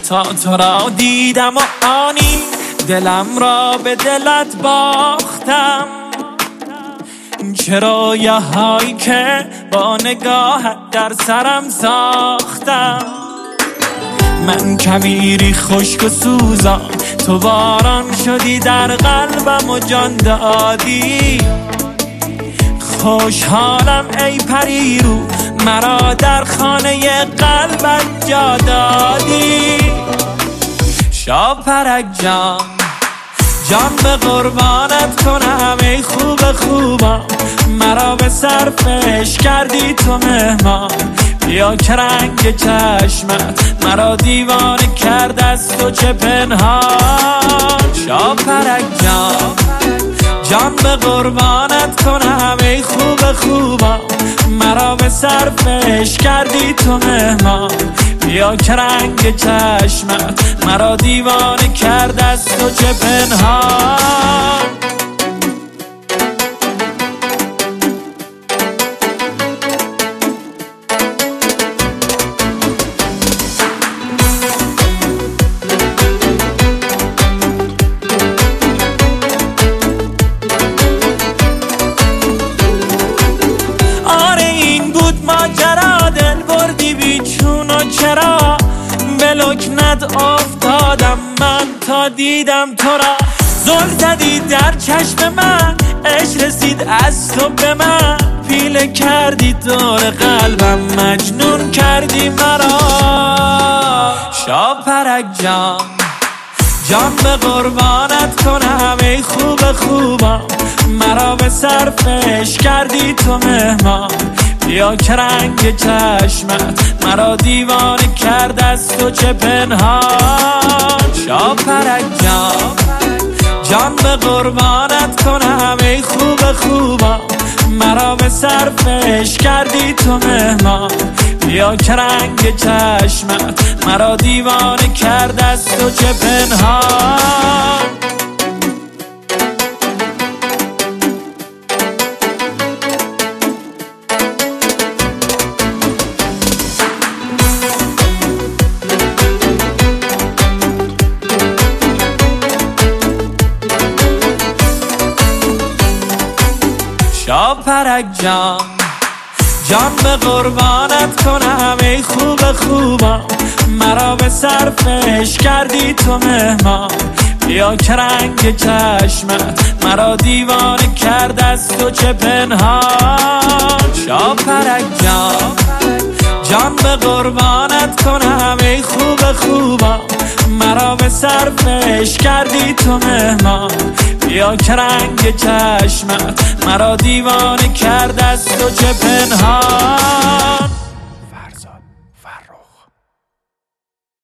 تا تو را دیدم و آنی دلم را به دلت باختم. چه رویاهایی که با نگاهت در سرم ساختم. من کویری خشک و سوزان، تو باران شدی در قلبم و جان دادی. خوشحالم ای پری رو، مرا در خانه قلبت جا دادی. شاپرک جان، جان به قربانت کنم ای خوب خوبم. مرا به صرفش کردی تو مهمان. بیا که رنگ چشمت مرا دیوانه کرد از تو چه پنهان. شاپرک جان، جان به قربانت کنم ای خوب خوبم. مرا به صرفش کردی تو مهمان. بیا که رنگ چشمت مرا دیوانه کرد از تو چه پنهان. ماجرا دل بردی بیچون و چرا به لکنت افتادم من تا دیدم تو را. زل زدی در چشم من، عشق رسید از تو به من. پیله کردی دور قلبم، مجنون کردی مرا. شاپرک جان، جان به قربانت کنم ای خوب خوبم. مرا به صرفش کردی تو مهمان. بیا که رنگ چشمت مرا دیوانه کرد از تو چه پنهان. شاپرک جان، جان به قربانت کنم ای خوب خوبم. مرا به صرفش کردی تو مهمان. بیا که رنگ چشمت مرا دیوانه کرد از تو چه پنهان. شاپرک جان، جان به قربانت کنم ای خوب خوبم. مرا به صرفش کردی تو مهمان. بیا که رنگ چشمت مرا دیوانه کرد از تو چه پنهان. شاپرک جان، جان به قربانت کنم ای خوب خوبم. مرا به صرفش کردی تو مهمان. بیا که رنگ چشمت مرا دیوانه کرد از تو چه پنهان.